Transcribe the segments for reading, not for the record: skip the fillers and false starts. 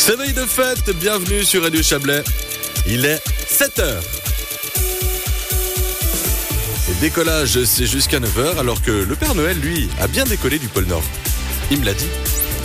Réveil de fête, bienvenue sur Radio Chablais. Il est 7h. Et décollage, c'est jusqu'à 9h, alors que le Père Noël, lui, a bien décollé du pôle Nord. Il me l'a dit.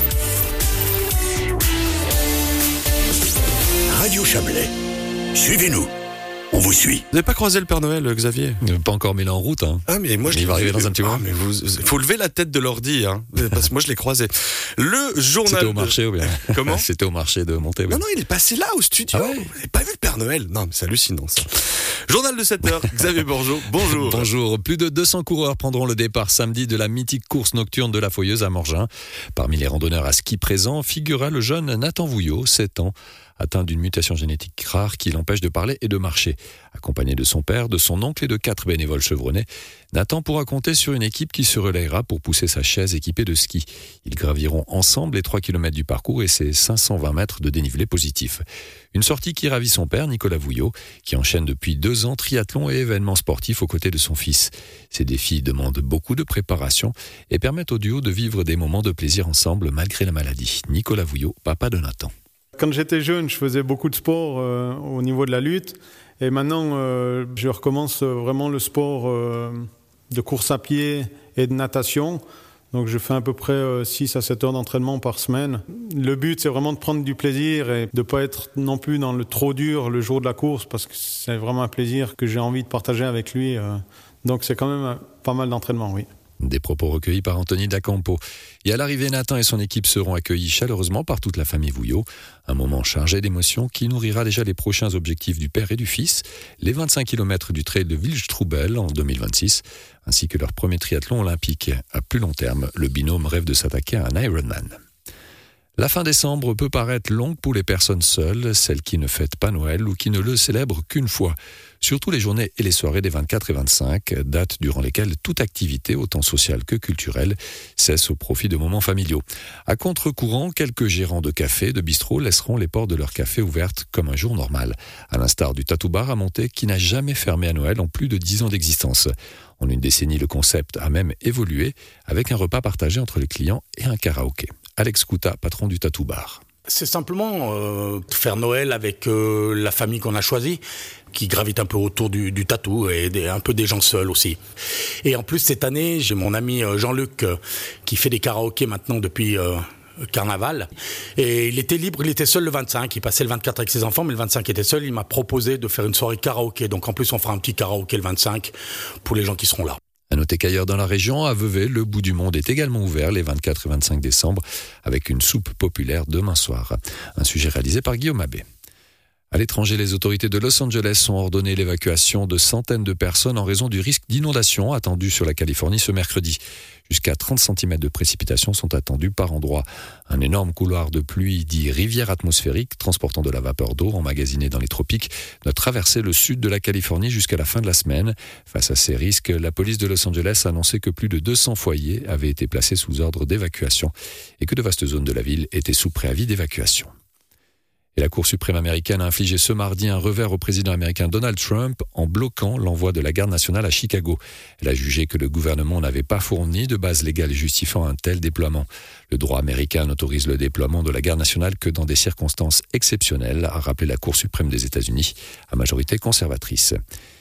Radio Chablais, suivez-nous. On vous suit. Vous n'avez pas croisé le Père Noël, Xavier ? Pas encore mis là en route. Hein. Ah, mais moi, il va arriver dans un petit moment. Mais faut lever la tête de l'ordi, hein, parce que moi, je l'ai croisé. Le journal. C'était au marché ou bien ? Comment ? C'était au marché de Monté. Non, il est passé là, au studio. Ah ouais. Vous n'avez pas vu le Père Noël ? Non, mais c'est hallucinant, ça. Journal de 7h, Xavier Bourgeot, bonjour. Bonjour. Plus de 200 coureurs prendront le départ samedi de la mythique course nocturne de la Foyeuse à Morgin. Parmi les randonneurs à ski présents figura le jeune Nathan Vouillot, 7 ans, atteint d'une mutation génétique rare qui l'empêche de parler et de marcher. Accompagné de son père, de son oncle et de 4 bénévoles chevronnés, Nathan pourra compter sur une équipe qui se relayera pour pousser sa chaise équipée de ski. Ils graviront ensemble les 3 km du parcours et ses 520 mètres de dénivelé positif. Une sortie qui ravit son père, Nicolas Vouillot, qui enchaîne depuis 2 ans triathlon et événements sportifs aux côtés de son fils. Ces défis demandent beaucoup de préparation et permettent au duo de vivre des moments de plaisir ensemble malgré la maladie. Nicolas Vouillot, papa de Nathan. Quand j'étais jeune, je faisais beaucoup de sport au niveau de la lutte. Et maintenant, je recommence vraiment le sport de course à pied et de natation. Donc je fais à peu près 6 à 7 heures d'entraînement par semaine. Le but, c'est vraiment de prendre du plaisir et de ne pas être non plus dans le trop dur le jour de la course, parce que c'est vraiment un plaisir que j'ai envie de partager avec lui. Donc c'est quand même pas mal d'entraînement, oui. Des propos recueillis par Anthony Dacampo. Et à l'arrivée, Nathan et son équipe seront accueillis chaleureusement par toute la famille Vouillot. Un moment chargé d'émotions qui nourrira déjà les prochains objectifs du père et du fils, les 25 km du trail de Wildstrubel en 2026, ainsi que leur premier triathlon olympique. À plus long terme, le binôme rêve de s'attaquer à un Ironman. La fin décembre peut paraître longue pour les personnes seules, celles qui ne fêtent pas Noël ou qui ne le célèbrent qu'une fois. Surtout les journées et les soirées des 24 et 25, dates durant lesquelles toute activité, autant sociale que culturelle, cesse au profit de moments familiaux. À contre-courant, quelques gérants de cafés, de bistrots laisseront les portes de leur café ouvertes comme un jour normal, à l'instar du Tattoo Bar à Monté qui n'a jamais fermé à Noël en plus de 10 ans d'existence. En une décennie, le concept a même évolué avec un repas partagé entre les clients et un karaoké. Alex Kouta, patron du Tattoo Bar. C'est simplement faire Noël avec la famille qu'on a choisie, qui gravite un peu autour du tatou et un peu des gens seuls aussi. Et en plus, cette année, j'ai mon ami Jean-Luc qui fait des karaokés maintenant depuis Carnaval. Et il était libre, il était seul le 25, il passait le 24 avec ses enfants, mais le 25 il était seul. Il m'a proposé de faire une soirée karaoké. Donc en plus, on fera un petit karaoké le 25 pour les gens qui seront là. À noter qu'ailleurs dans la région, à Vevey, le bout du monde est également ouvert les 24 et 25 décembre avec une soupe populaire demain soir. Un sujet réalisé par Guillaume Abbé. À l'étranger, les autorités de Los Angeles ont ordonné l'évacuation de centaines de personnes en raison du risque d'inondation attendu sur la Californie ce mercredi. Jusqu'à 30 cm de précipitations sont attendus par endroits. Un énorme couloir de pluie dit rivière atmosphérique, transportant de la vapeur d'eau emmagasinée dans les tropiques, doit traverser le sud de la Californie jusqu'à la fin de la semaine. Face à ces risques, la police de Los Angeles a annoncé que plus de 200 foyers avaient été placés sous ordre d'évacuation et que de vastes zones de la ville étaient sous préavis d'évacuation. Et la Cour suprême américaine a infligé ce mardi un revers au président américain Donald Trump en bloquant l'envoi de la garde nationale à Chicago. Elle a jugé que le gouvernement n'avait pas fourni de base légale justifiant un tel déploiement. Le droit américain n'autorise le déploiement de la garde nationale que dans des circonstances exceptionnelles, a rappelé la Cour suprême des États-Unis, à majorité conservatrice.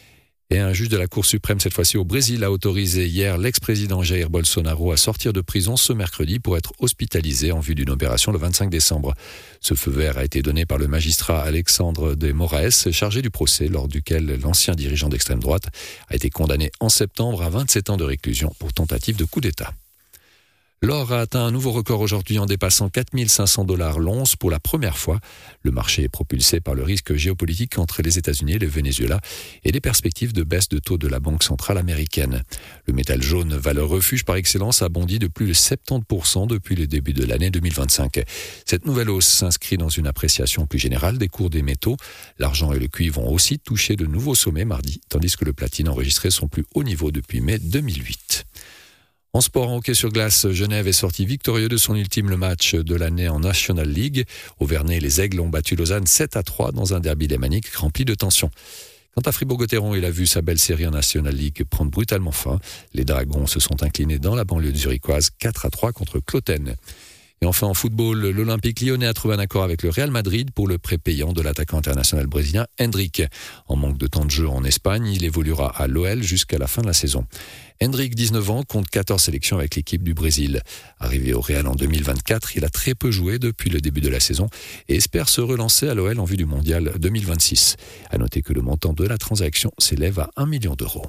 Et un juge de la Cour suprême, cette fois-ci au Brésil, a autorisé hier l'ex-président Jair Bolsonaro à sortir de prison ce mercredi pour être hospitalisé en vue d'une opération le 25 décembre. Ce feu vert a été donné par le magistrat Alexandre de Moraes, chargé du procès lors duquel l'ancien dirigeant d'extrême droite a été condamné en septembre à 27 ans de réclusion pour tentative de coup d'État. L'or a atteint un nouveau record aujourd'hui en dépassant 4 500 $ l'once pour la première fois. Le marché est propulsé par le risque géopolitique entre les États-Unis et le Venezuela et les perspectives de baisse de taux de la Banque centrale américaine. Le métal jaune, valeur refuge par excellence, a bondi de plus de 70% depuis le début de l'année 2025. Cette nouvelle hausse s'inscrit dans une appréciation plus générale des cours des métaux. L'argent et le cuivre ont aussi touché de nouveaux sommets mardi, tandis que le platine enregistrait son plus haut niveau depuis mai 2008. En sport, en hockey sur glace, Genève est sorti victorieux de son ultime match de l'année en National League. Au Vernet, les Aigles ont battu Lausanne 7-3 dans un derby lémanique rempli de tension. Quant à Fribourg-Gotteron, il a vu sa belle série en National League prendre brutalement fin. Les Dragons se sont inclinés dans la banlieue zurichoise 4-3 contre Cloten. Et enfin en football, l'Olympique lyonnais a trouvé un accord avec le Real Madrid pour le prêt payant de l'attaquant international brésilien Endrick. En manque de temps de jeu en Espagne, il évoluera à l'OL jusqu'à la fin de la saison. Endrick, 19 ans, compte 14 sélections avec l'équipe du Brésil. Arrivé au Real en 2024, il a très peu joué depuis le début de la saison et espère se relancer à l'OL en vue du mondial 2026. À noter que le montant de la transaction s'élève à 1 million d'euros.